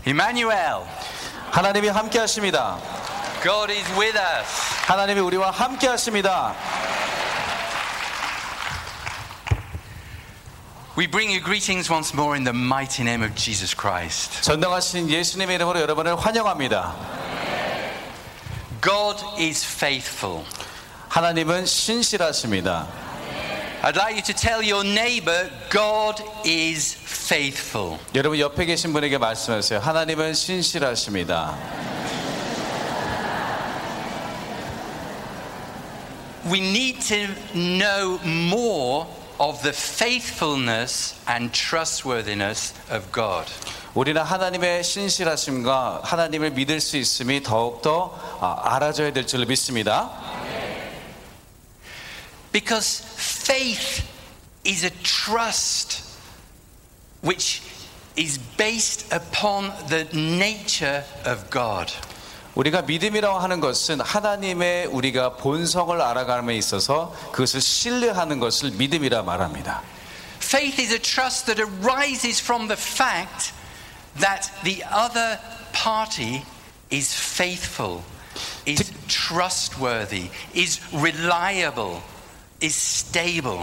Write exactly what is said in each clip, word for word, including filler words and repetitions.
Emmanuel. 하나님이 함께 하십니다. God is with us. 하나님이 우리와 함께 하십니다. We bring you greetings once more in the mighty name of Jesus Christ. 전능하신 예수님의 이름으로 여러분을 환영합니다. God is faithful. 하나님은 신실하십니다. I'd like you to tell your neighbor, God is faithful. 여러분 옆에 계신 분에게 말씀하세요. 하나님은 신실하십니다. We need to know more of the faithfulness and trustworthiness of God. 우리는 하나님의 신실하심과 하나님을 믿을 수 있음이 더욱더 알아줘야 될 줄 믿습니다. Because faith is a trust which is based upon the nature of God. 우리가 믿음이라고 하는 것은 하나님의 우리가 본성을 알아감에 있어서 그것을 신뢰하는 것을 믿음이라 말합니다. Faith is a trust that arises from the fact that the other party is faithful, is trustworthy, is reliable, is stable.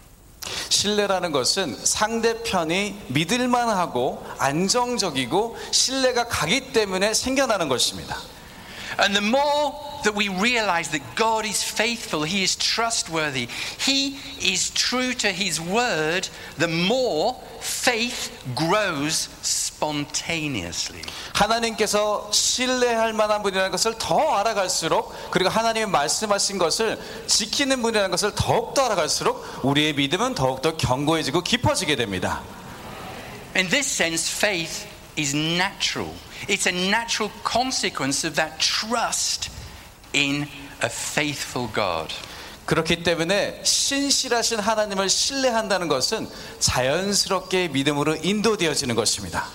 신뢰라는 것은 상대편이 믿을만하고 안정적이고 신뢰가 가기 때문에 생겨나는 것입니다. And the more that we realize that God is faithful, He is trustworthy, He is true to His word, the more faith grows spontaneously. 하나님께서 신뢰할 만한 분이라는 것을 더 알아갈수록 그리고 하나님이 말씀하신 것을 지키는 분이라는 것을 더욱더 알아갈수록 우리의 믿음은 더욱더 견고해지고 깊어지게 됩니다. In this sense, faith is natural. It's a natural consequence of that trust in a faithful God. 그렇기 때문에 신실하신 하나님을 신뢰한다는 것은 자연스럽게 믿음으로 인도되어지는 것입니다.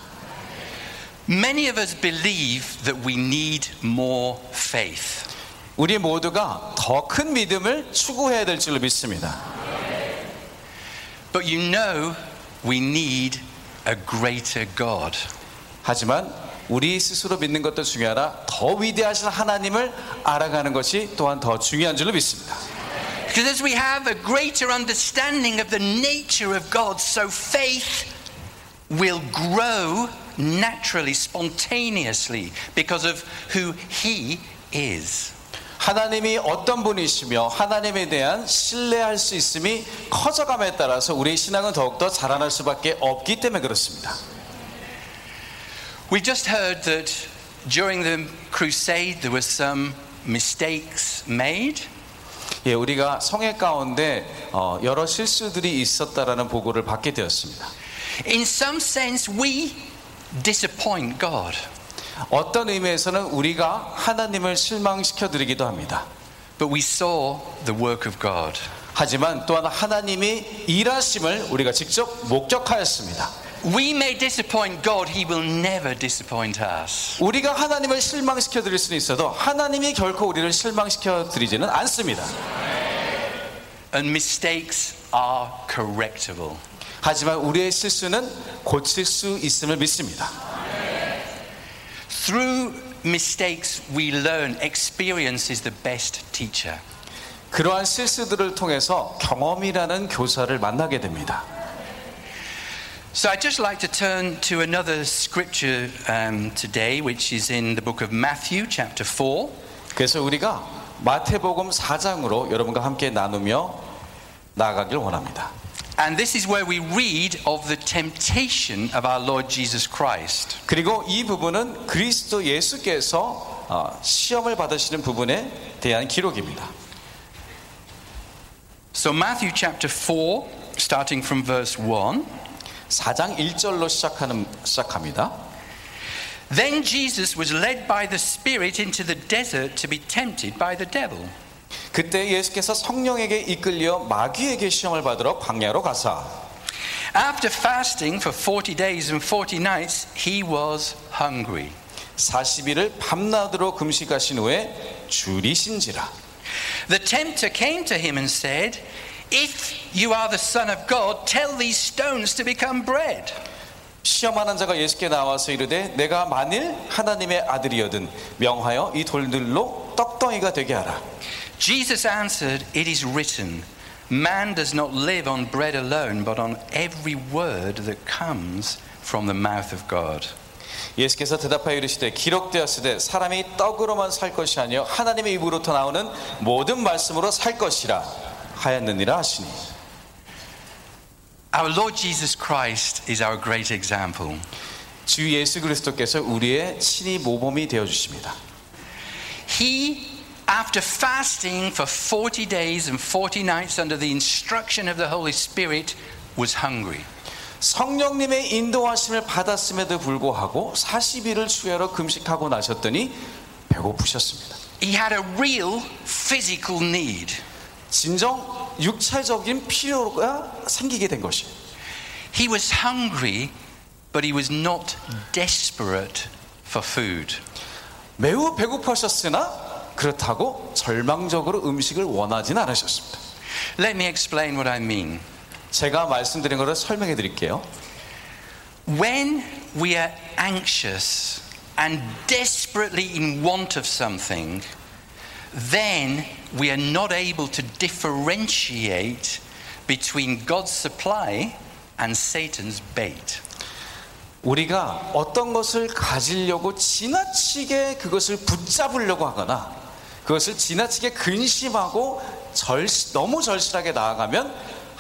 Many of us believe that we need more faith. 우리 모두가 더 큰 믿음을 추구해야 될 줄로 믿습니다. But you know we need a greater God. 하지만 우리 스스로 믿는 것도 중요하나 더 위대하신 하나님을 알아가는 것이 또한 더 중요한 줄로 믿습니다. Because as we have a greater understanding of the nature of God, so faith will grow naturally, spontaneously, because of who He is. 하나님이 어떤 분이시며 하나님에 대한 신뢰할 수 있음이 커져감에 따라서 우리의 신앙은 더욱더 자라날 수밖에 없기 때문에 그렇습니다. We just heard that during the crusade there were some mistakes made. 예, 우리가 성회 가운데 어, 여러 실수들이 있었다라는 보고를 받게 되었습니다. In some sense, we disappoint God. 어떤 의미에서는 우리가 하나님을 실망시켜 드리기도 합니다. But we saw the work of God. 하지만 또한 하나님이 일하심을 우리가 직접 목격하였습니다. We may disappoint God, He will never disappoint us. 우리가 하나님을 실망시켜 드릴 수는 있어도 하나님이 결코 우리를 실망시켜 드리지는 않습니다. And mistakes are correctable. 하지만 우리의 실수는 고칠 수 있음을 믿습니다. Through mistakes we learn. Experience is the best teacher. 그러한 실수들을 통해서 경험이라는 교사를 만나게 됩니다. So I'd just like to turn to another scripture um, today, which is in the book of Matthew, chapter four. 그래서 우리가 마태복음 사 장으로 여러분과 함께 나누며 나아가길 원합니다. And this is where we read of the temptation of our Lord Jesus Christ. 그리고 이 부분은 그리스도 예수께서 시험을 받으시는 부분에 대한 기록입니다. So Matthew chapter four, starting from verse one. 사 장 일 절로 시작하는 시작합니다. Then Jesus was led by the Spirit into the desert to be tempted by the devil. 그때 예수께서 성령에게 이끌려 마귀에게 시험을 받으러 광야로 가사 After fasting for forty days and forty nights, he was hungry. 사십 일을 밤낮으로 금식하신 후에 줄이신지라. The tempter came to him and said, If you are the Son of God, tell these stones to become bread. 시험하는 자가 예수께 나와서 이르되 내가 만일 하나님의 아들이여든 명하여 이 돌들로 떡덩이가 되게 하라. Jesus answered, "It is written, man does not live on bread alone, but on every word that comes from the mouth of God." 예수께서 대답하여 이르시되 기록되었으되 사람이 떡으로만 살 것이 아니요 하나님의 입으로부터 나오는 모든 말씀으로 살 것이라 하였느니라 하시니. Our Lord Jesus Christ is our great example. 주 예수 그리스도께서 우리의 친히 모범이 되어 주십니다. He, after fasting for forty days and forty nights under the instruction of the Holy Spirit, was hungry. 성령님의 인도하심을 받았음에도 불구하고 사십 일을 수야로 금식하고 나셨더니 배고프셨습니다. He had a real physical need. 진정 육체적인 필요가 생기게 된 것이에요. He was hungry, but he was not desperate for food. 매우 배고프셨으나 그렇다고 절망적으로 음식을 원하지는 않으셨습니다. Let me explain what I mean. 제가 말씀드린 것을 설명해 드릴게요. When we are anxious and desperately in want of something, then we are not able to differentiate between God's supply and Satan's bait. 우리가 어떤 것을 가지려고 지나치게 그것을 붙잡으려고 하거나 그것을 지나치게 근심하고 절시, 너무 절실하게 나아가면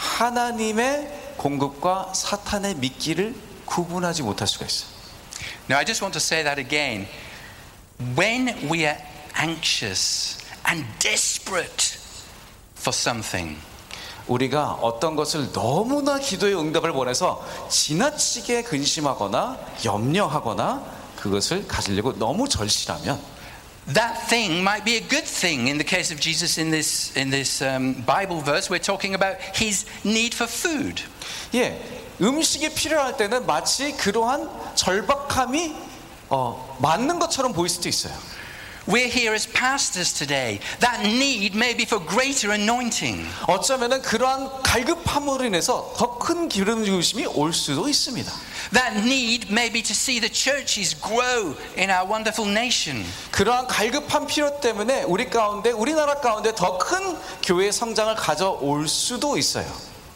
하나님의 공급과 사탄의 미끼를 구분하지 못할 수가 있어요. Now I just want to say that again. When we are anxious and desperate for something, 우리가 어떤 것을 너무나 기도의 응답을 원해서 지나치게 근심하거나 염려하거나 그것을 가지려고 너무 절실하면 that thing might be a good thing. In the case of Jesus in this in this um, Bible verse, we're talking about his need for food. 예, 음식이 필요할 때는 마치 그러한 절박함이 어, 맞는 것처럼 보일 수도 있어요. We're here as pastors today. That need may be for greater anointing. 어쩌면은 그러한 갈급함으로 인해서 더 큰 기름 부으심이 올 수도 있습니다. That need may be to see the churches grow in our wonderful nation. 그러한 갈급한 필요 때문에 우리 가운데 우리나라 가운데 더 큰 교회 성장을 가져올 수도 있어요.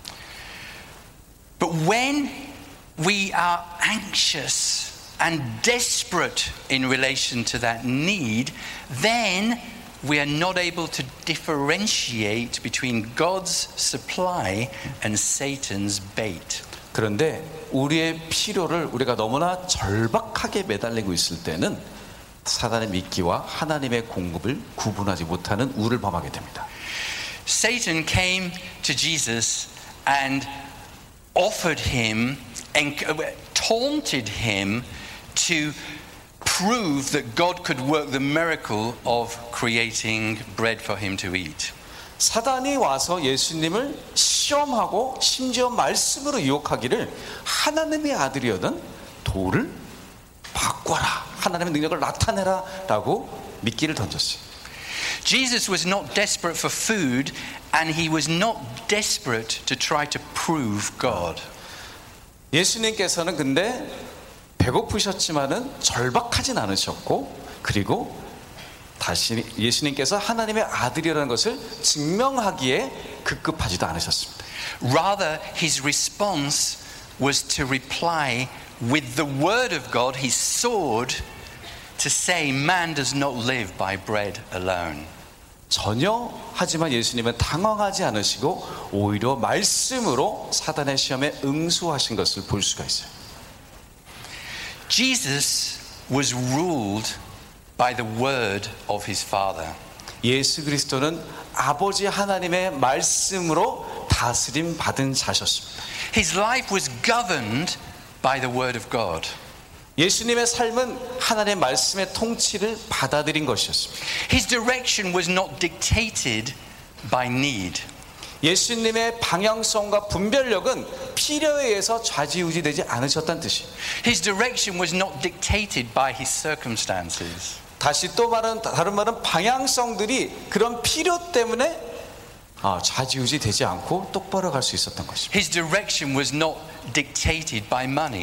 But when we are anxious and desperate in relation to that need, then we are not able to differentiate between God's supply and Satan's bait. 그런데 우리의 필요를 우리가 너무나 절박하게 매달리고 있을 때는 사단의 미끼와 하나님의 공급을 구분하지 못하는 우를 범하게 됩니다. Satan came to Jesus and offered him and taunted him to prove that God could work the miracle of creating bread for him to eat. 사단이 와서 예수님을 시험하고 심지어 말씀으로 유혹하기를 하나님의 아들이여든 돌을 바꿔라, 하나님의 능력을 나타내라 라고 미끼를 던졌어요. Jesus was not desperate for food and he was not desperate to try to prove God. 예수님께서는 근데 배고프셨지만은 절박하진 않으셨고 그리고 다시 예수님께서 하나님의 아들이라는 것을 증명하기에 급급하지도 않으셨습니다. Rather, his response was to reply with the word of God, his sword, to say, man does not live by bread alone. 전혀 하지만 예수님은 당황하지 않으시고 오히려 말씀으로 사단의 시험에 응수하신 것을 볼 수가 있어요. Jesus was ruled by the word of his Father. 예수 그리스도는 아버지 하나님의 말씀으로 다스림 받은 자셨습니다. His life was governed by the word of God. 예수님의 삶은 하나님의 말씀의 통치를 받아들인 것이었습니다. His direction was not dictated by need. 예수님의 방향성과 분별력은 필요에 의해서 좌지우지되지 않으셨다는 뜻이에요. His direction was not dictated by his circumstances. 다시 또 말은 다른 말은 방향성들이 그런 필요 때문에 아, 좌지우지되지 않고 똑바로 갈 수 있었던 것입니다. His direction was not dictated by money.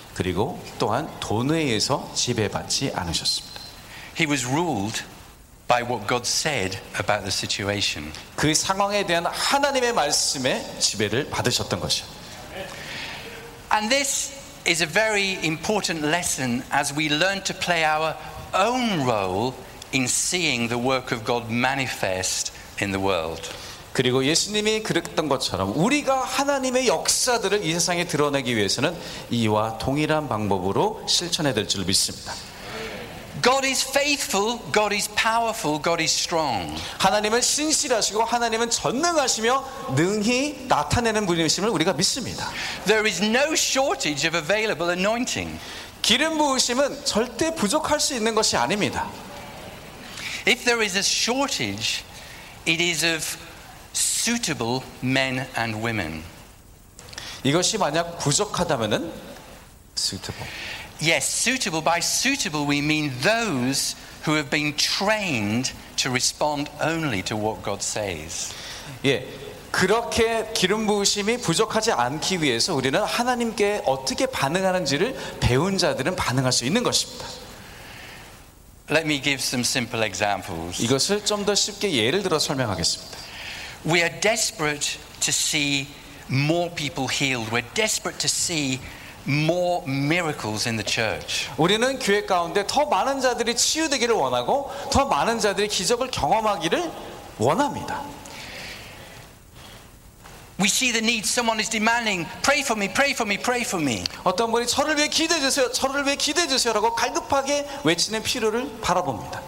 그리고 또한 돈에 의해서 지배받지 않으셨습니다. He was ruled by what God said about the situation. 그 상황에 대한 하나님의 말씀에 지배를 받으셨던 것이요. And this is a very important lesson as we learn to play our own role in seeing the work of God manifest in the world. 그리고 예수님이 그랬던 것처럼 우리가 하나님의 역사들을 이 세상에 드러내기 위해서는 이와 동일한 방법으로 실천해야 될 줄 믿습니다. God is faithful, God is powerful, God is strong. 하나님은 신실하시고 하나님은 전능하시며 능히 나타내는 분이심을 우리가 믿습니다. There is no shortage of available anointing. 기름 부으심은 절대 부족할 수 있는 것이 아닙니다. If there is a shortage, it is of suitable men and women. 이것이 만약 부족하다면은 suitable. Yes, suitable. By suitable we mean those who have been trained to respond only to what God says. 예, 그렇게 기름 부으심이 부족하지 않기 위해서 우리는 하나님께 어떻게 반응하는지를 배운 자들은 반응할 수 있는 것입니다. Let me give some simple examples. 이것을 좀 더 쉽게 예를 들어 설명하겠습니다. We are desperate to see more people healed. We're desperate to see more miracles in the church. 우리는 교회 가운데 더 많은 자들이 치유되기를 원하고 더 많은 자들이 기적을 경험하기를 원합니다. We see the need. Someone is demanding, pray for me, pray for me, pray for me. 어떤 분이 저를 위해 기도해 주세요, 저를 위해 기도해 주세요라고 갈급하게 외치는 필요를 바라봅니다.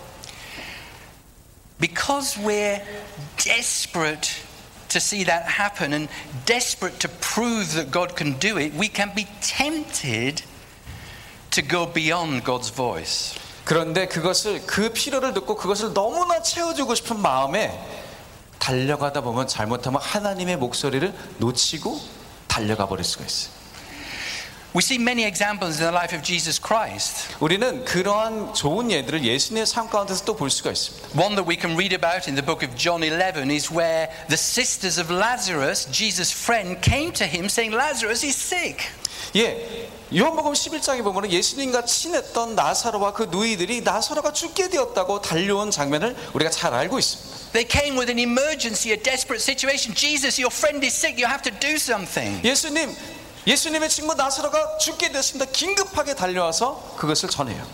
Because we're desperate to see that happen and desperate to prove that God can do it, we can be tempted to go beyond God's voice. 그런데 그것을 그 필요를 듣고 그것을 너무나 채워주고 싶은 마음에 달려가다 보면 잘못하면 하나님의 목소리를 놓치고 달려가 버릴 수가 있어요. We see many examples in the life of Jesus Christ. 우리는 그러한 좋은 예들을 예수님의 삶 가운데서 또 볼 수가 있습니다. One that we can read about in the book of John eleven is where the sisters of Lazarus, Jesus' friend, came to him saying, Lazarus is sick. 예, 요한복음 십일 장에 보면 예수님과 친했던 나사로와 그 누이들이 나사로가 죽게 되었다고 달려온 장면을 우리가 잘 알고 있습니다. They came with an emergency, a desperate situation. Jesus, your friend is sick. You have to do something. 예수님, 예수님의 친구 나사로가 죽게 됐습니다. 긴급하게 달려와서 그것을 전해요.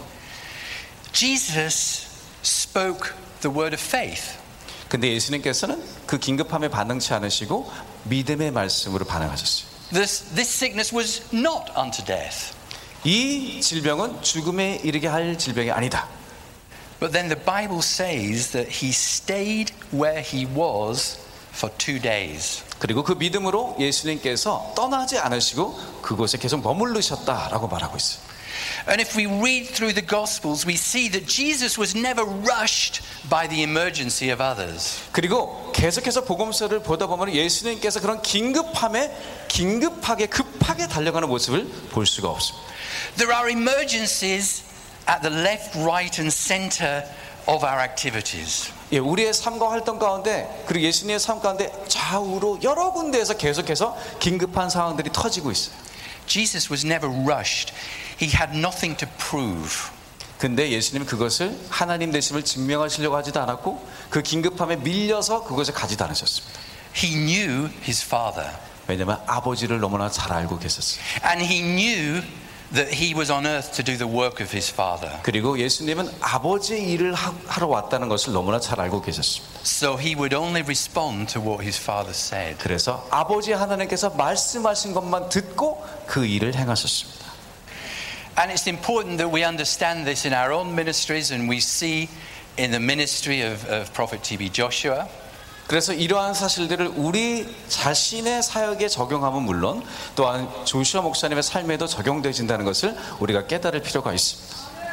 Jesus spoke the word of faith. 근데 예수님께서는 그 긴급함에 반응치 않으시고 믿음의 말씀으로 반응하셨어요. This, this sickness was not unto death. 이 질병은 죽음에 이르게 할 질병이 아니다. But then the Bible says that he stayed where he was for two days. 그리고 그 믿음으로 예수님께서 떠나지 않으시고 그곳에 계속 머무르셨다라고 말하고 있어요. And if we read through the Gospels, we see that Jesus was never rushed by the emergency of others. 그리고 계속해서 복음서를 보다 보면 예수님께서 그런 긴급함에 긴급하게 급하게 달려가는 모습을 볼 수가 없습니다. There are emergencies at the left, right, and center of our activities. 예, 우리의 삶과 활동 가운데 그리고 예수님의 삶 가운데 좌우로 여러 군데에서 계속해서 긴급한 상황들이 터지고 있어요. Jesus was never rushed. He had nothing to prove. 근데 예수님은 그것을 하나님 되심을 증명하시려고 하지도 않았고 그 긴급함에 밀려서 그것을 가지도 않으셨습니다. He knew his Father. 왜냐하면 아버지를 너무나 잘 알고 계셨어요. And he knew that he was on earth to do the work of his Father. 그리고 예수님은 아버지의 일을 하러 왔다는 것을 너무나 잘 알고 계셨습니다. So he would only respond to what his Father said. 그래서 아버지 하나님께서 말씀하신 것만 듣고 그 일을 행하셨습니다. And it's important that we understand this in our own ministries, and we see in the ministry of, of Prophet T B Joshua. 그래서 이러한 사실들을 우리 자신의 사역에 적용하면 물론 또한 조슈아 목사님의 삶에도 적용되어진다는 것을 우리가 깨달을 필요가 있습니다.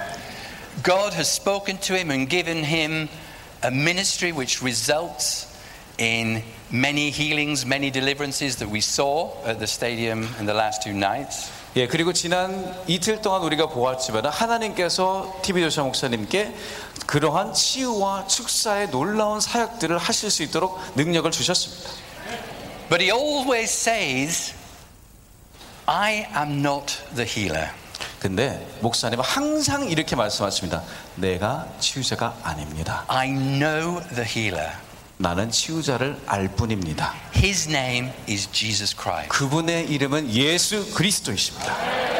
God has spoken to him and given him a ministry which results in many healings, many deliverances that we saw at the stadium in the last two nights. 예, 그리고 지난 이틀 동안 우리가 보았지만 하나님께서 티비 조슈아 목사님께 그러한 치유와 축사의 놀라운 사역들을 하실 수 있도록 능력을 주셨습니다. But he always says, I am not the healer. 근데 목사님은 항상 이렇게 말씀하십니다. 내가 치유자가 아닙니다. I know the healer. 나는 치유자를 알 뿐입니다. His name is Jesus Christ. 그분의 이름은 예수 그리스도이십니다.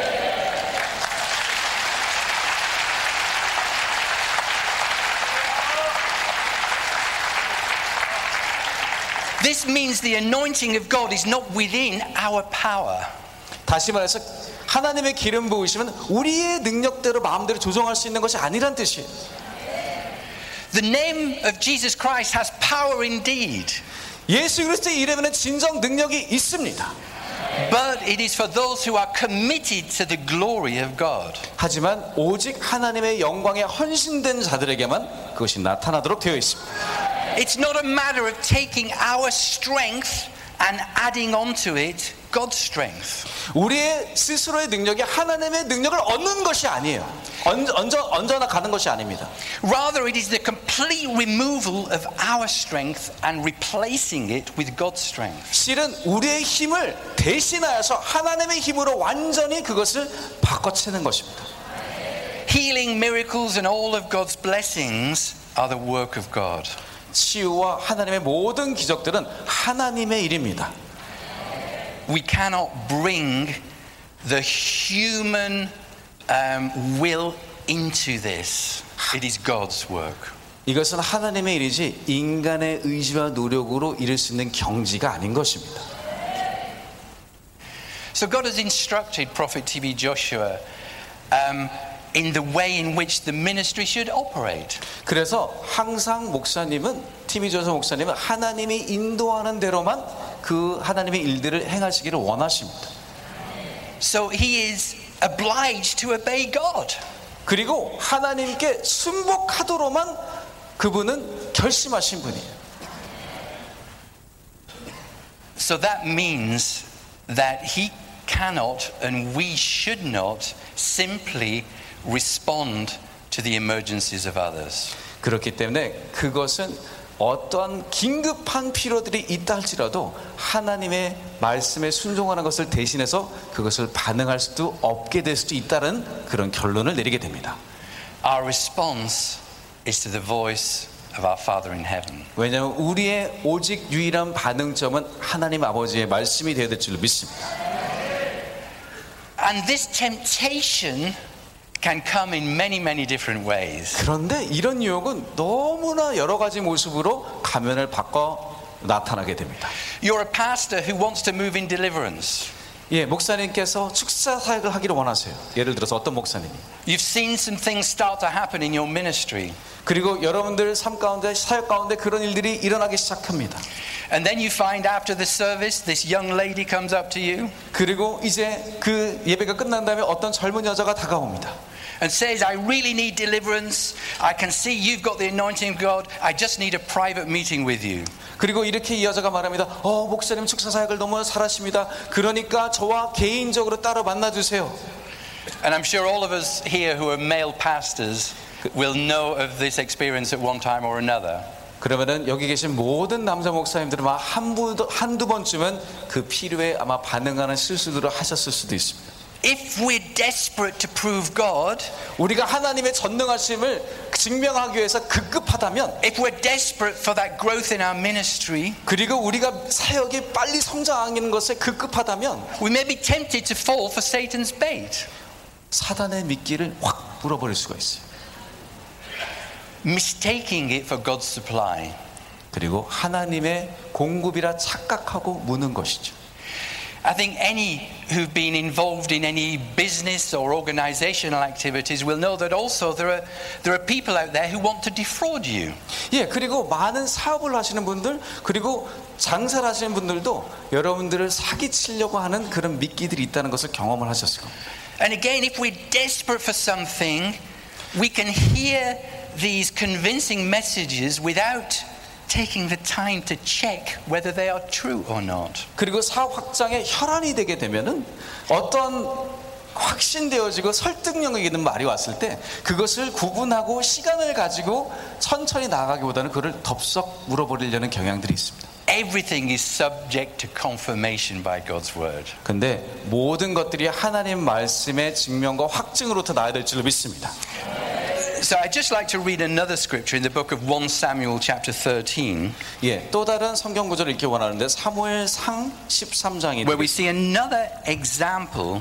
This means the anointing of God is not within our power. 다시 말해서 하나님의 기름 부으심은 우리의 능력대로 마음대로 조정할 수 있는 것이 아니란 뜻이에요. The name of Jesus Christ has power indeed. 예수 그리스도의 이름에는 진정 능력이 있습니다. But it is for those who are committed to the glory of God. 하지만 오직 하나님의 영광에 헌신된 자들에게만 그것이 나타나도록 되어 있습니다. It's not a matter of taking our strength and adding onto it God's strength. 우리의 스스로의 능력이 하나님의 능력을 얻는 것이 아니에요. 얹, 얹어, 얹어나 가는 것이 아닙니다. Rather, it is the complete removal of our strength and replacing it with God's strength. 실은 우리의 힘을 대신하여서 하나님의 힘으로 완전히 그것을 바꿔채는 것입니다. Healing, miracles, and all of God's blessings are the work of God. 치유와 하나님의 모든 기적들은 하나님의 일입니다. We cannot bring the human um, will into this. It is God's work. 이것은 하나님의 일이지 인간의 의지와 노력으로 이룰 수 있는 경지가 아닌 것입니다. So God has instructed Prophet 티비 Joshua um, in the way in which the ministry should operate. 그래서 항상 목사님은 티비 조서 목사님은 하나님이 인도하는 대로만 그 하나님의 일들을 행하시기를 원하십니다. So he is obliged to obey God. 그리고 하나님께 순복하도록만 그분은 결심하신 분이에요. So that means that he cannot and we should not simply respond to the emergencies of others. 그렇기 때문에 그것은 어떠한 긴급한 필요들이 있다 할지라도 하나님의 말씀에 순종하는 것을 대신해서 그것을 반응할 수도 없게 될 수도 있다는 그런 결론을 내리게 됩니다. Our response is to the voice of our Father in heaven. 왜냐하면 우리의 오직 유일한 반응점은 하나님 아버지의 말씀이 되어야 될 줄로 믿습니다. And this temptation can come in many, many different ways. 그런데 이런 유혹은 너무나 여러 가지 모습으로 가면을 바꿔 나타나게 됩니다. You're a pastor who wants to move in deliverance. 예, 목사님께서 축사 사역을 하기를 원하세요. 예를 들어서 어떤 목사님이 You've seen some things start to happen in your ministry. 그리고 여러분들 삶 가운데 사역 가운데 그런 일들이 일어나기 시작합니다. And then you find after the service this young lady comes up to you 그리고 이제 그 예배가 끝난 다음에 어떤 젊은 여자가 다가옵니다. and says, I really need deliverance. I can see you've got the anointing of God. I just need a private meeting with you. 그리고 이렇게 이 여자가 말합니다. 어, 목사님 축사 사역을 너무 잘하십니다. 그러니까 저와 개인적으로 따로 만나 주세요. And I'm sure all of us here who are male pastors will know of this experience at one time or another. 그러면은 여기 계신 모든 남자 목사님들은 아마 한두 한두 번쯤은 그 필요에 아마 반응하는 실수들을 하셨을 수도 있습니다. If we're desperate to prove God, 우리가 하나님의 전능하심을 증명하기 위해서 급급하다면, if we're desperate for that growth in our ministry, 그리고 우리가 사역이 빨리 성장하는 것에 급급하다면, we may be tempted to fall for Satan's bait. 사단의 미끼를 확 물어버릴 수가 있어요. Mistaking it for God's supply. 그리고 하나님의 공급이라 착각하고 무는 것이죠. I think any who've been involved in any business or organizational activities will know that also there are there are people out there who want to defraud you. 예, 그리고 많은 사업을 하시는 분들, 그리고 장사를 하시는 분들도 여러분들을 사기치려고 하는 그런 미끼들이 있다는 것을 경험을 하셨을 겁니다. And again, if we're desperate for something, we can hear these convincing messages without taking the time to check whether they are true or not. 그리고 사업 확장에 혈안이 되게 되면은 어떤 확신되어지고 설득력 있는 말이 왔을 때 그것을 구분하고 시간을 가지고 천천히 나아가기보다는 그를 덥석 물어버리려는 경향들이 있습니다. everything is subject to confirmation by God's word. 근데 모든 것들이 하나님 말씀의 증명과 확증으로부터 나야 될 줄로 믿습니다. So I'd just like to read another scripture in the book of First Samuel chapter thirteen. 예, 또 다른 성경 구절을 읽기 원하는데 사무엘상 십삼 장이 where we see another example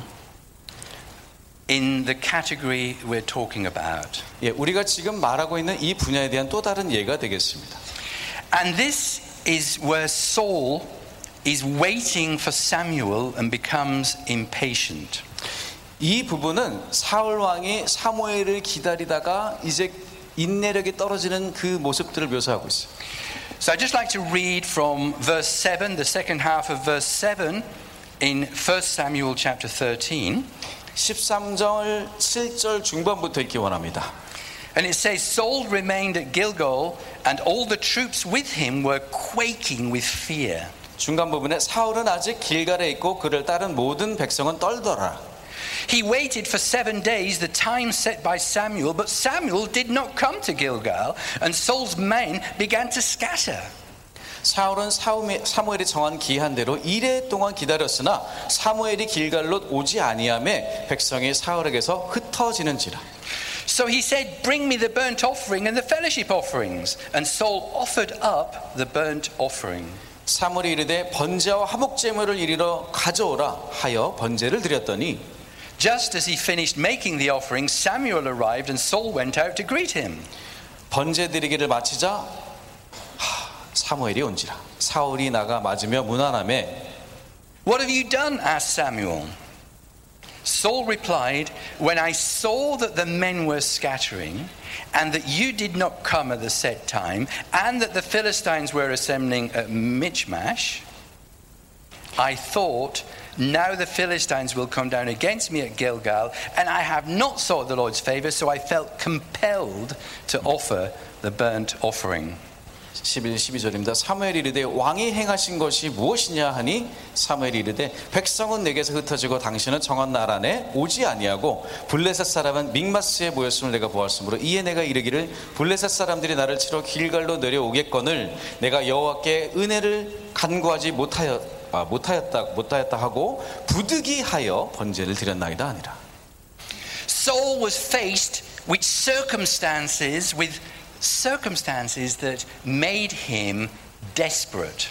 in the category we're talking about. 예, 우리가 지금 말하고 있는 이 분야에 대한 또 다른 예가 되겠습니다. And this is where Saul is waiting for Samuel and becomes impatient. 이 부분은 사울 왕이 사무엘을 기다리다가 이제 인내력이 떨어지는 그 모습들을 묘사하고 있어요. So I'd just like to read from verse seven, the second half of verse seven in First Samuel chapter thirteen. 십삼 절 칠 절 중반부터 읽기 원합니다. And it says, Saul remained at Gilgal, and all the troops with him were quaking with fear. 중간 부분에 사울은 아직 길갈에 있고 그를 따른 모든 백성은 떨더라. He waited for seven days, the time set by Samuel, but Samuel did not come to Gilgal, and Saul's men began to scatter. 사울은 사무엘이 정한 기한대로 이래 동안 기다렸으나 사무엘이 길갈로 오지 아니하매 백성이 사울에게서 흩어지는지라. So he said, bring me the burnt offering and the fellowship offerings. And Saul offered up the burnt offering. 사무엘이 이르되 번제와 화목 제물을 이리로 가져오라 하여 번제를 드렸더니 Just as he finished making the offering, Samuel arrived and Saul went out to greet him. 번제 드리기를 마치자 하, 사무엘이 온지라. 사울이 나가 맞으며 문안하매 What have you done? asked Samuel. Saul replied, When I saw that the men were scattering, and that you did not come at the set time, and that the Philistines were assembling at Michmash, I thought, now the Philistines will come down against me at Gilgal, and I have not sought the Lord's favor, so I felt compelled to offer the burnt offering. 십일, 십이 절입니다. 사무엘이 이르되 왕이 행하신 것이 무엇이냐 하니 사무엘이 이르되 백성은 내게서 흩어지고 당신은 정한 날 안에 오지 아니하고 블레셋 사람은 믹마스에 모였음을 내가 보았으므로 이에 내가 이르기를 블레셋 사람들이 나를 치러 길갈로 내려오겠거늘 내가 여호와께 은혜를 간구하지 못하였, 아, 못하였다, 못하였다 하고 부득이하여 번제를 드렸나이다 하니라. Saul was faced with circumstances with circumstances that made him desperate.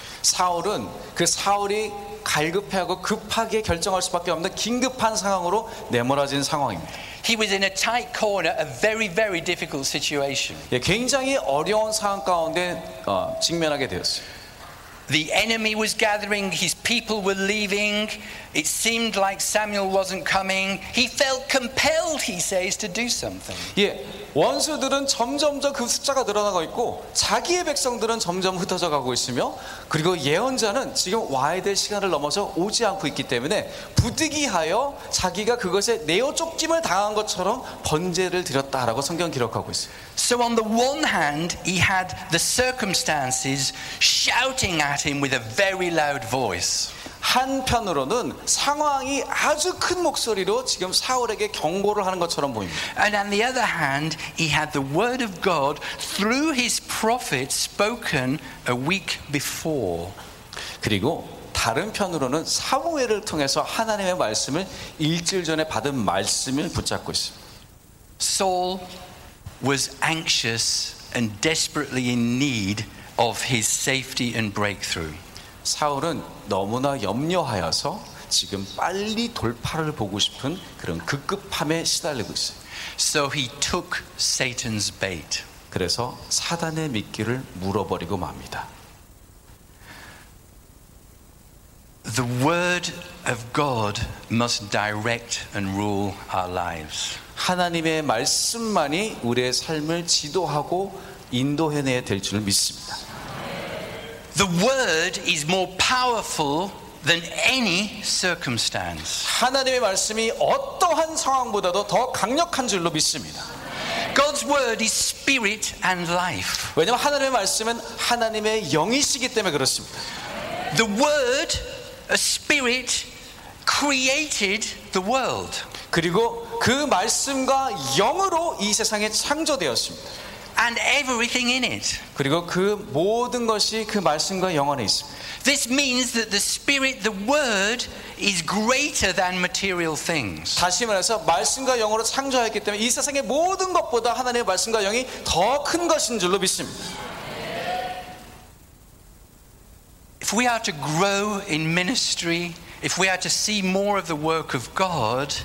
사울은 그 사울이 갈급해하고 급하게 결정할 수밖에 없는 긴급한 상황으로 내몰아진 상황입니다. He was in a tight corner, a very, very difficult situation. 예, 굉장히 어려운 상황 가운데 어, 직면하게 되었어요. The enemy was gathering, his people were leaving. It seemed like Samuel wasn't coming. He felt compelled, he says, to do something. 예, 원수들은 점점점 그 숫자가 늘어나고 있고 자기의 백성들은 점점 흩어져 가고 있으며 그리고 예언자는 지금 와야 될 시간을 넘어서 오지 않고 있기 때문에 부득이하여 자기가 그것에 내어 쫓김을 당한 것처럼 번제를 드렸다라고 성경 기록하고 있어요. So on the one hand, he had the circumstances shouting at him with a very loud voice. 한편으로는 상황이 아주 큰 목소리로 지금 사울에게 경고를 하는 것처럼 보입니다. And on the other hand, he had the word of God through his prophet spoken a week before. 그리고 다른 편으로는 사무엘을 통해서 하나님의 말씀을 일주일 전에 받은 말씀을 붙잡고 있습니다. Saul was anxious and desperately in need of his safety and breakthrough. 사울은 너무나 염려하여서 지금 빨리 돌파를 보고 싶은 그런 급급함에 시달리고 있어요. So he took Satan's bait. 그래서 사단의 미끼를 물어버리고 맙니다. The word of God must direct and rule our lives. 하나님의 말씀만이 우리의 삶을 지도하고 인도해내야 될 줄 믿습니다. The word is more powerful than any circumstance. 하나님의 말씀이 어떠한 상황보다도 더 강력한 줄로 믿습니다. God's word is spirit and life. 왜냐하면 하나님의 말씀은 하나님의 영이시기 때문에 그렇습니다. The word, a spirit, created the world. 그리고 그 말씀과 영으로 이 세상에 창조되었습니다. and everything in it. 그리고 그 모든 것이 그 말씀과 영 안에 있습니다. This means that the Spirit, the Word, is greater than material things. 다시 말해서 말씀과 영으로 창조하였기 때문에 이 세상의 모든 것보다 하나님의 말씀과 영이 더 큰 것인 줄로 믿습니다. If we are to grow in ministry, if we are to see more of the work of God,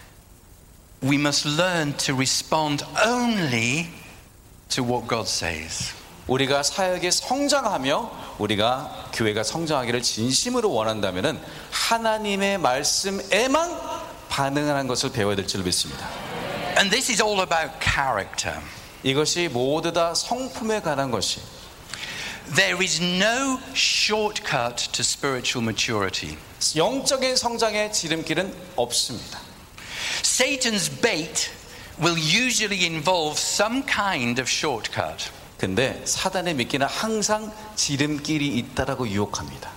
we must learn to respond only to what God says. 우리가 사역에 성장하며 우리가 교회가 성장하기를 진심으로 원한다면은 하나님의 말씀에만 반응하는 것을 배워야 될 줄 믿습니다. And this is all about character. 이것이 모두 다 성품에 관한 것이. There is no shortcut to spiritual maturity. 영적인 성장의 지름길은 없습니다. Satan's bait will usually involve some kind of shortcut. 근데 사단의 미끼는 항상 지름길이 있다라고 유혹합니다.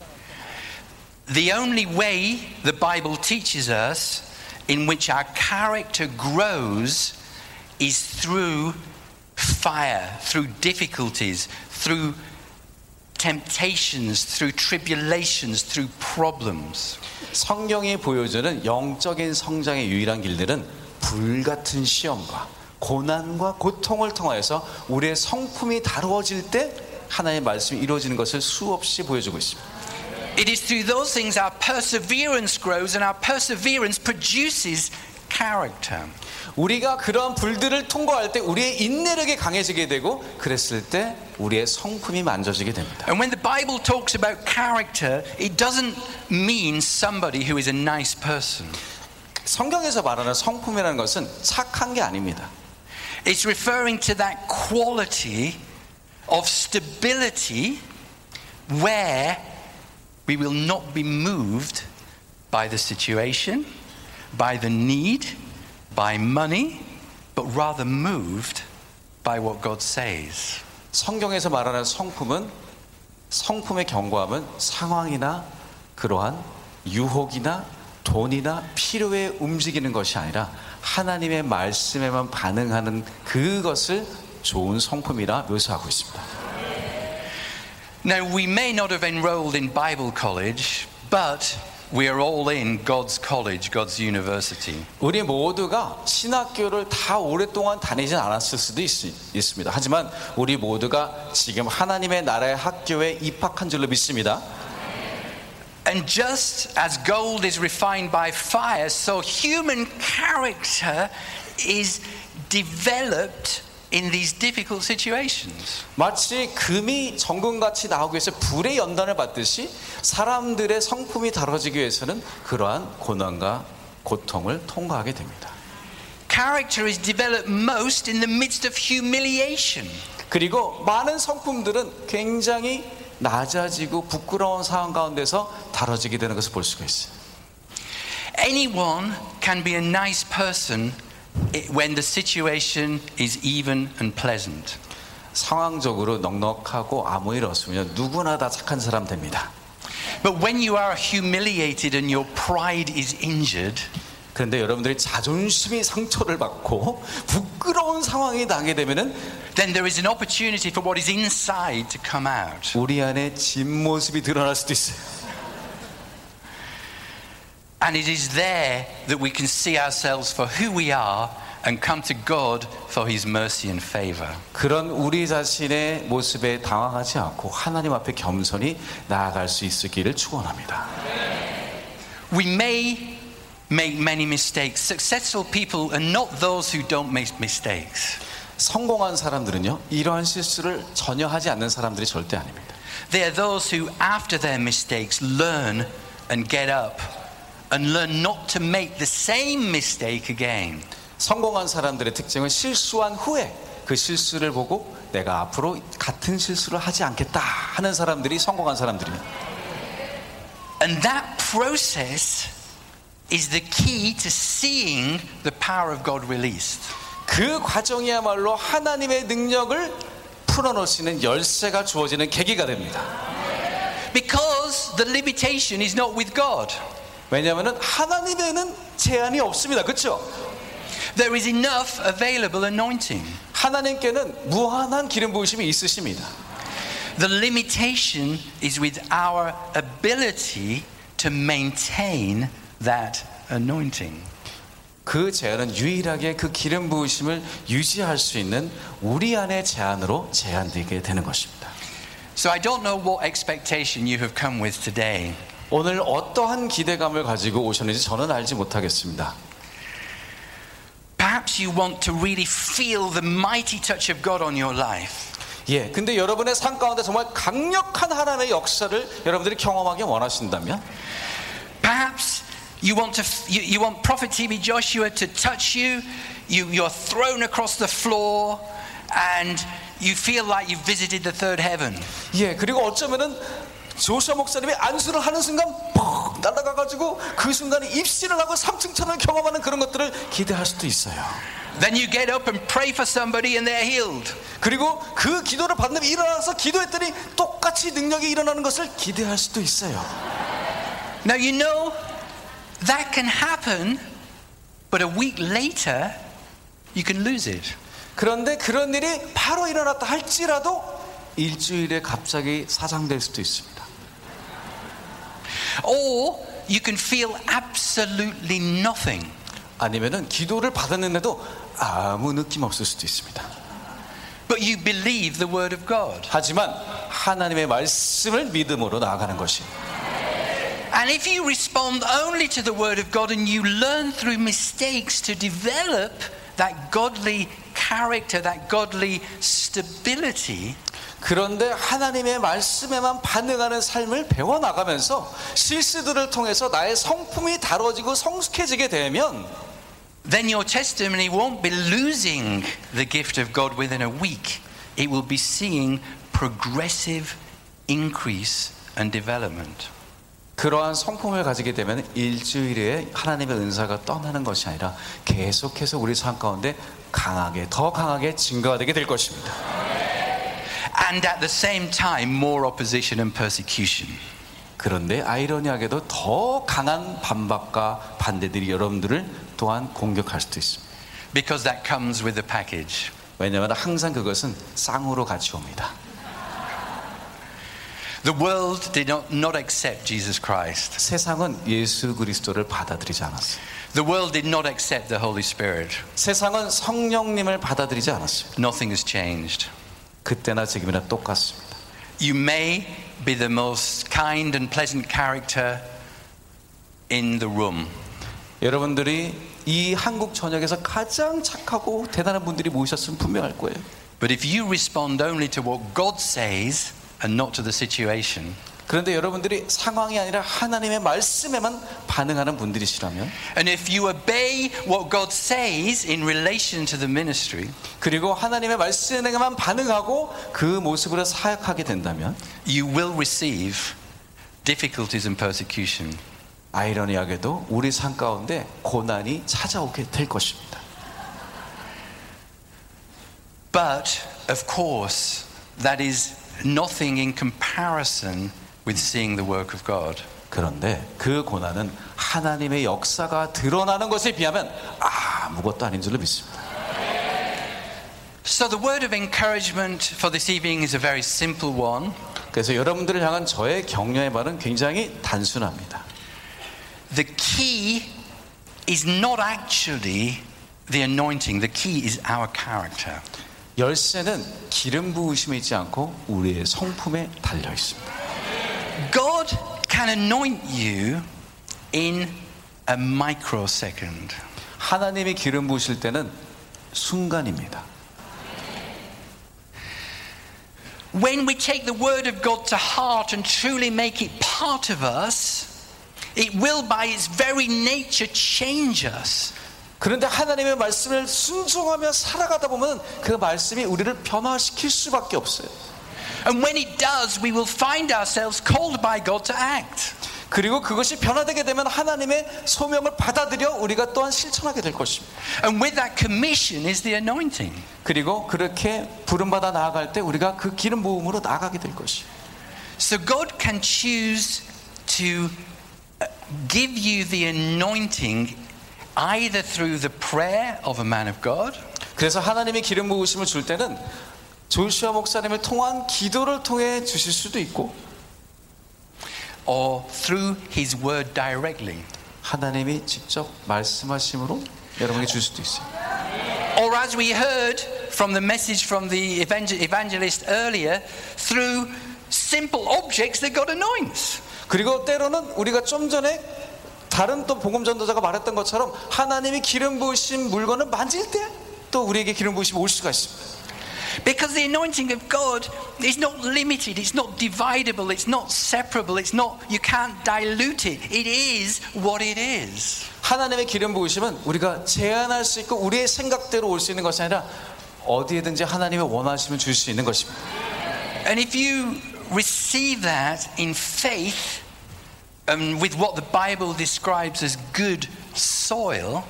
The only way the Bible teaches us in which our character grows is through fire, through difficulties, through temptations, through tribulations, through problems. 성경이 보여주는 영적인 성장의 유일한 길들은 불같은 시험과 고난과 고통을 통하여서 우리의 성품이 다루어질 때 하나님의 말씀이 이루어지는 것을 수없이 보여주고 있습니다. It is through those things our perseverance grows, and our perseverance produces character. 우리가 그러한 불들을 통과할 때 우리의 인내력이 강해지게 되고 그랬을 때 우리의 성품이 만져지게 됩니다. And when the Bible talks about character, it doesn't mean somebody who is a nice person. 성경에서 말하는 성품이라는 것은 착한 게 아닙니다. It's referring to that quality of stability where we will not be moved by the situation, by the need, by money, but rather moved by what God says. 성경에서 말하는 성품은 성품의 견고함은 상황이나 그러한 유혹이나 돈이나 필요에 움직이는 것이 아니라 하나님의 말씀에만 반응하는 그것을 좋은 성품이라 묘사하고 있습니다. Now, we may not have enrolled in Bible college, but we are all in God's college, God's university. 우리 모두가 신학교를 다 오랫동안 다니진 않았을 수도 있, 있습니다. 하지만 우리 모두가 지금 하나님의 나라의 학교에 입학한 줄로 믿습니다. And just as gold is refined by fire, so human character is developed in these difficult situations. 마치 금이 정금같이 나오기 위해서 불의 연단을 받듯이 사람들의 성품이 다뤄지기 위해서는 그러한 고난과 고통을 통과하게 됩니다. Character is developed most in the midst of humiliation. 그리고 많은 성품들은 굉장히 낮아지고 부끄러운 상황 가운데서 다뤄지게 되는 것을 볼 수가 있어요. Anyone can be a nice person when the situation is even and pleasant. 상황적으로 넉넉하고 아무 일 없으면 누구나 다 착한 사람 됩니다. But when you are humiliated and your pride is injured, 그런데 여러분들이 자존심이 상처를 받고 부끄러운 상황이 나게 되면은 then there is an opportunity for what is inside to come out. 우리 안에 진 모습이 드러날 수도 있어요. And it is there that we can see ourselves for who we are and come to God for His mercy and favor. 그런 우리 자신의 모습에 당황하지 않고 하나님 앞에 겸손히 나아갈 수 있기를 축원합니다. We may make many mistakes. Successful people are not those who don't make mistakes. 성공한 사람들은요, 이러한 실수를 전혀 하지 않는 사람들이 절대 아닙니다. They are those who, after their mistakes, learn and get up and learn not to make the same mistake again. 성공한 사람들의 특징은 실수한 후에 그 실수를 보고 내가 앞으로 같은 실수를 하지 않겠다 하는 사람들이 성공한 사람들입니다. And that process is the key to seeing the power of God released. 그 과정이야말로 하나님의 능력을 풀어놓을 수 있는 열쇠가 주어지는 계기가 됩니다. Because the limitation is not with God. 왜냐하면 하나님에는 제한이 없습니다. 그렇죠? There is enough available anointing. 하나님께는 무한한 기름 부으심이 있으십니다. The limitation is with our ability to maintain that anointing. 그 제한은 유일하게 그 기름 부으심을 유지할 수 있는 우리 안의 제한으로 제한되게 되는 것입니다. So I don't know what expectation you have come with today. 오늘 어떠한 기대감을 가지고 오셨는지 저는 알지 못하겠습니다. Perhaps you want to really feel the mighty touch of God on your life. 예, 근데 여러분의 삶 가운데 정말 강력한 하나님의 역사를 여러분들이 경험하기 원하신다면, Perhaps you want to you, you want Prophet 티비 Joshua to touch you. You you're thrown across the floor, and you feel like you've visited the third heaven. 예, 그리고 어쩌면은 조슈아 목사님이 안수를 하는 순간 퍽 날아가가지고 그 순간에 입신을 하고 삼층천을 경험하는 그런 것들을 기대할 수도 있어요. Then you get up and pray for somebody and they're healed. 그리고 그 기도를 받는 일어나서 기도했더니 똑같이 능력이 일어나는 것을 기대할 수도 있어요. Now you know that can happen, but a week later you can lose it. 그런데 그런 일이 바로 일어났다 할지라도 일주일에 갑자기 사장될 수도 있습니다. Or you can feel absolutely nothing. 아니면은 기도를 받았는데도 아무 느낌 없을 수도 있습니다. But you believe the word of God. 하지만 하나님의 말씀을 믿음으로 나아가는 것이. And if you respond only to the word of God and you learn through mistakes to develop that godly character, that godly stability, 그런데 하나님의 말씀에만 반응하는 삶을 배워나가면서 실수들을 통해서 나의 성품이 다뤄지고 성숙해지게 되면 then your testimony won't be losing the gift of God within a week. It will be seeing progressive increase and development. 그러한 성품을 가지게 되면 일주일에 하나님의 은사가 떠나는 것이 아니라 계속해서 우리 삶 가운데 강하게 더 강하게 증가가 되게 될 것입니다. And at the same time more opposition and persecution. 그런데 아이러니하게도 더 강한 반박과 반대들이 여러분들을 또한 공격할 수도 있습니다. Because that comes with the package. 왜냐하면 항상 그것은 쌍으로 같이 옵니다. The world did not, not accept Jesus Christ. 세상은 예수 그리스도를 받아들이지 않았어요. The world did not accept the Holy Spirit. 세상은 성령님을 받아들이지 않았습니다. Nothing has changed. 그때나 지금이나 똑같습니다. You may be the most kind and pleasant character in the room. 여러분들이 이 한국 전역에서 가장 착하고 대단한 분들이 모이셨으면 분명할 거예요. But if you respond only to what God says and not to the situation, 그런데 여러분들이 상황이 아니라 하나님의 말씀에만 반응하는 분들이시라면, and if you obey what God says in relation to the ministry, 그리고 하나님의 말씀에만 반응하고 그 모습으로 사역하게 된다면, you will receive difficulties and persecution. 아이러니하게도 우리 삶 가운데 고난이 찾아오게 될 것입니다. But of course, that is nothing in comparison with seeing the work of God. 그런데 그 고난은 하나님의 역사가 드러나는 것에 비하면 아무것도 아닌 줄로 믿습니다. So the word of encouragement for this evening is a very simple one. 그래서 여러분들을 향한 저의 격려의 말은 굉장히 단순합니다. The key is not actually the anointing. The key is our character. 열쇠는 기름 부으심에 있지 않고 우리의 성품에 달려 있습니다. God can anoint you in a microsecond. 하나님이 기름 부으실 때는 순간입니다. When we take the word of God to heart and truly make it part of us, it will by its very nature change us. 그런데 하나님의 말씀을 순종하며 살아가다 보면 그 말씀이 우리를 변화시킬 수밖에 없어요. And when it does, we will find ourselves called by God to act. 그리고 그것이 변화되게 되면 하나님의 소명을 받아들여 우리가 또한 실천하게 될 것입니다. And with that commission is the anointing. 그리고 그렇게 부름받아 나아갈 때 우리가 그 기름 부음으로 나아가게 될 것이에요. So God can choose to give you the anointing either through the prayer of a man of God, 그래서 하나님이 기름 부으심을 줄 때는 조슈아 목사님을 통한 기도를 통해 주실 수도 있고, or through his word directly. 하나님이 직접 말씀하심으로 여러분에게 줄 수도 있어요. Or as we heard from the message from the evangel- evangelist earlier, through simple objects that God anoints. 그리고 때로는 우리가 좀 전에 다른 또 복음 전도자가 말했던 것처럼 하나님이 기름 부으신 물건을 만질 때 또 우리에게 기름 부으심이 올 수가 있습니다. Because the anointing of God is not limited, it's not dividable, it's not separable, it's not, you can't dilute it. It is what it is. 하나님의 기름 부으심은 우리가 제한할 수 있고 우리의 생각대로 올 수 있는 것이 아니라 어디에든지 하나님의 원하시면 줄 수 있는 것입니다. And if you receive that in faith, um, with what the Bible describes as good soil,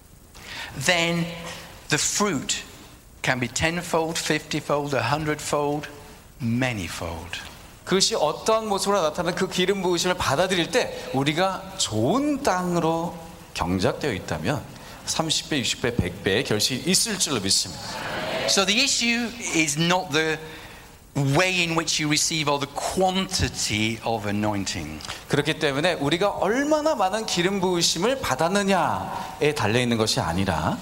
then the fruit can be tenfold, fiftyfold, a hundredfold, manyfold. 그것이 어떠한 모습으로 나타나는 그 기름 부으심을 받아들일 때 우리가 좋은 땅으로 경작되어 있다면 삼십 배, 육십 배, 백 배의 결실이 있을 줄로 믿습니다. So the issue is not the way in which you receive or the quantity of anointing. 그렇기 때문에 우리가 얼마나 많은 기름 부으심을 받았느냐에 달려 있는 것이 아니라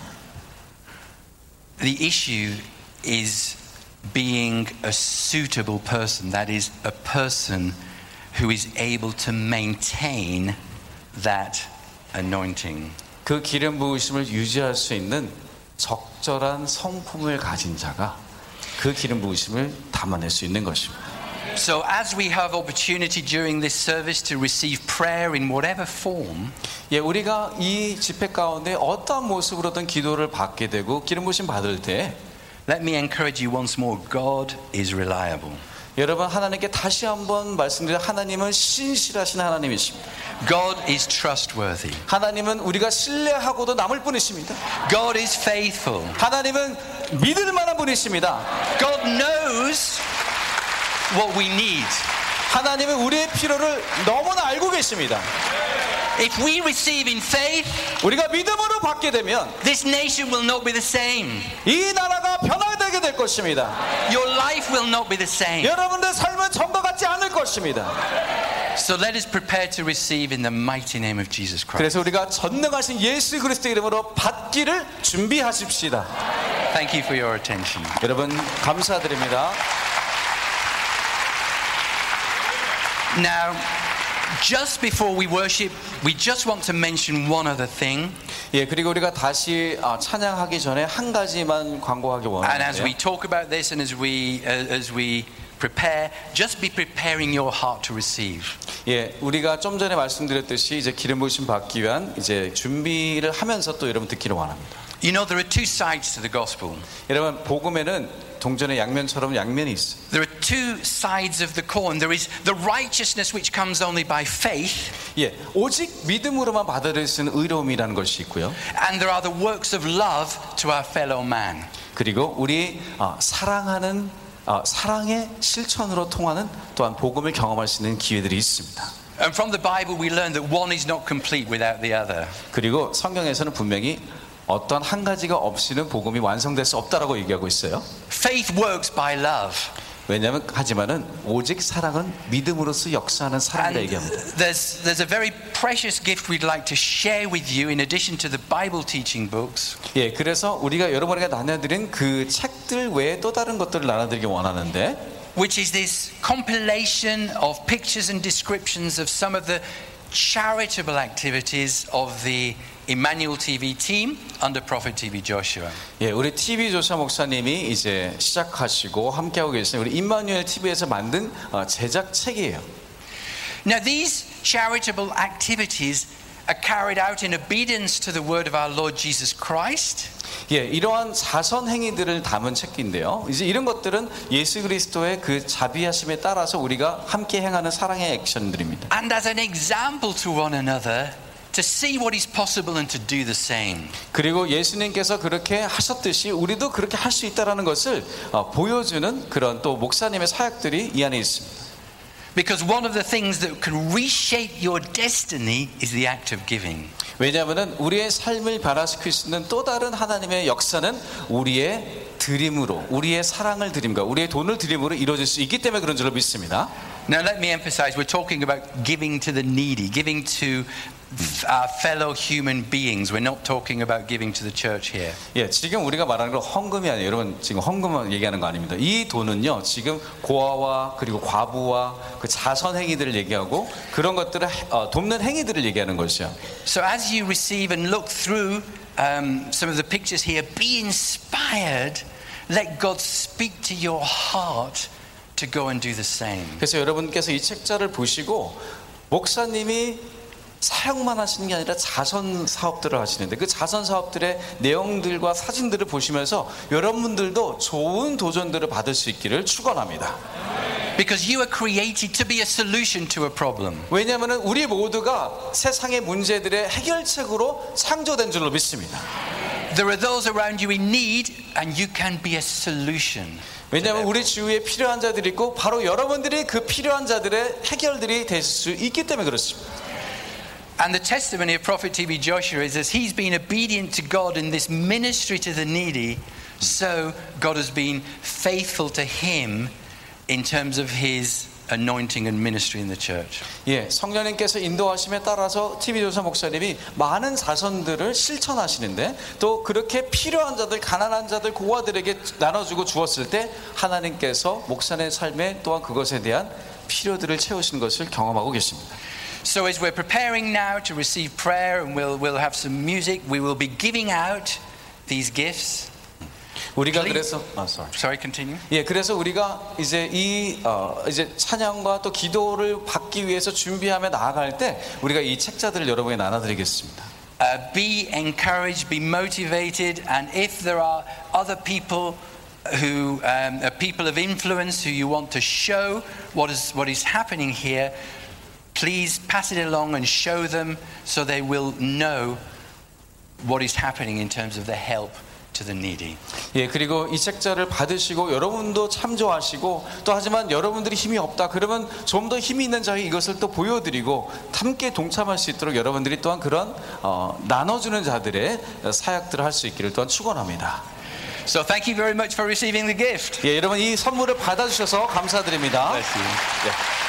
The issue is being a suitable person, that is, a person who is able to maintain that anointing. 그 기름 부으심을 유지할 수 있는 적절한 성품을 가진 자가 그 기름 부으심을 담아낼 수 있는 것입니다. So as we have opportunity during this service to receive prayer in whatever form, 예, 우리가 이 집회 가운데 어떠한 모습으로든 기도를 받게 되고 기름 부으심 받을 때 let me encourage you once more, God is reliable. 여러분 하나님께 다시 한번 말씀드려 하나님은 신실하신 하나님이십니다. God is trustworthy. 하나님은 우리가 신뢰하고도 남을 분이십니다. God is faithful. 하나님은 믿을 만한 분이십니다. God knows what we need. 하나님은 우리의 필요를 너무나 알고 계십니다. If we receive in faith, 우리가 믿음으로 받게 되면 this nation will not be the same. 이 나라가 변화되게 될 것입니다. Your life will not be the same. 여러분들의 삶은 전과 같지 않을 것입니다. So let us prepare to receive in the mighty name of Jesus Christ. 그래서 우리가 전능하신 예수 그리스도의 이름으로 받기를 준비하십시다. Thank you for your attention. 여러분 감사드립니다. Now, just before we worship, we just want to mention one other thing. 예, 그리고 우리가 다시 찬양하기 전에 한 가지만 광고하기 And as we 원하는데요. talk about this and as we uh, as we prepare, just be preparing your heart to receive. 예, 우리가 좀 전에 말씀드렸듯이 이제 기름 부으심 받기 위한 이제 준비를 하면서 또 여러분 듣기를 원합니다. You know, there are two sides to the gospel. 여러분 복음에는 동전의 양면처럼 양면이 있어요. There are two sides of the coin. There is the righteousness which comes only by faith, 예, 오직 믿음으로만 받아들일 수 있는 의로움이라는 것이 있고요. and there are the works of love to our fellow man. 그리고 우리 어, 사랑하는 어, 사랑의 실천으로 통하는 또한 복음을 경험할 수 있는 기회들이 있습니다. And from the Bible we learn that one is not complete without the other. 그리고 성경에서는 분명히 어떤 한 가지가 없이는 복음이 완성될 수 없다라고 얘기하고 있어요. Faith works by love. 왜냐하면 하지만은 오직 사랑은 믿음으로서 역사하는 사랑이라 And 얘기합니다. there's there's a very precious gift we'd like to share with you in addition to the Bible teaching books. 예, 그래서 우리가 여러분에게 나눠드린 그 책들 외에 또 다른 것들을 나눠드리기 원하는데, Which is this compilation of pictures and descriptions of some of the charitable activities of the Emmanuel 티비 team under Prophet 티비 Joshua. 예, 우리 티비 조사 목사님이 이제 시작하시고 함께하고 계시는 우리 임마누엘 티비에서 만든 어, 제작 책이에요. Now these charitable activities are carried out in obedience to the word of our Lord Jesus Christ. 예, 이러한 자선 행위들을 담은 책인데요. 이제 이런 것들은 예수 그리스도의 그 자비하심에 따라서 우리가 함께 행하는 사랑의 액션들입니다. And as an example to one another to see what is possible and to do the same. 그리고 예수님께서 그렇게 하셨듯이 우리도 그렇게 할 수 있다라는 것을 어, 보여주는 그런 또 목사님의 사역들이 이 안에 있습니다. Because one of the things that can reshape your destiny is the act of giving. 왜냐하면 우리의 삶을 변화시킬 수 있는 또 다른 하나님의 역사는 우리의 드림으로, 우리의 사랑을 드림과 우리의 돈을 드림으로 이루어질 수 있기 때문에 그런 줄로 믿습니다. Now let me emphasize, we're talking about giving to the needy, giving to our fellow human beings. We're not talking about giving to the church here. 예, 지금 우리가 말하는 건 헌금이 아니에요. 여러분 지금 헌금만 얘기하는 거 아닙니다. 이 돈은요, 지금 고아와 그리고 과부와 그 자선 행위들을 얘기하고 그런 것들을 어, 돕는 행위들을 얘기하는 것이요. So as you receive and look through um, some of the pictures here, be inspired. Let God speak to your heart to go and do the same. 그래서 여러분께서 이 책자를 보시고 목사님이 사역만 하시는 게 아니라 자선 사업들을 하시는데 그 자선 사업들의 내용들과 사진들을 보시면서 여러분들도 좋은 도전들을 받을 수 있기를 축원합니다. Because you are created to be a solution to a problem. 왜냐하면 우리 모두가 세상의 문제들의 해결책으로 창조된 줄로 믿습니다. There are those around you in need, and you can be a solution. 왜냐하면 우리 주위에 필요한 자들이 있고 바로 여러분들이 그 필요한 자들의 해결들이 될 수 있기 때문에 그렇습니다. And the testimony of Prophet T B Joshua is as he's been obedient to God in this ministry to the needy, so God has been faithful to him in terms of his anointing and ministry in the church. 예, 성령님께서 인도하심에 따라서 티비 조사 목사님이 많은 자선들을 실천하시는데 또 그렇게 필요한 자들, 가난한 자들, 고아들에게 나눠주고 주었을 때 하나님께서 목사의 삶에 또한 그것에 대한 필요들을 채우시는 것을 경험하고 계십니다. So as we're preparing now to receive prayer and we'll we'll have some music, we will be giving out these gifts. 우리가 그래서 아, sorry. Sorry, continue. 예, 그래서 우리가 이제 이 어, 이제 찬양과 또 기도를 받기 위해서 준비하며 나아갈 때 우리가 이 책자들을 여러분에게 나눠드리겠습니다. Uh, be encouraged, be motivated, and if there are other people who um, are people of influence who you want to show what is what is happening here, please pass it along and show them so they will know what is happening in terms of the help to the needy. 예, 그리고 이 책자를 받으시고 여러분도 참조하시고 또 하지만 여러분들이 힘이 없다 그러면 좀 더 힘이 있는 자에게 이것을 또 보여드리고 함께 동참할 수 있도록 여러분들이 또한 그런 어, 나눠주는 자들의 사역들을 할 수 있기를 또한 축원합니다. So thank you very much for receiving the gift. 예, 여러분 이 선물을 받아주셔서 감사드립니다. Bless you. 예.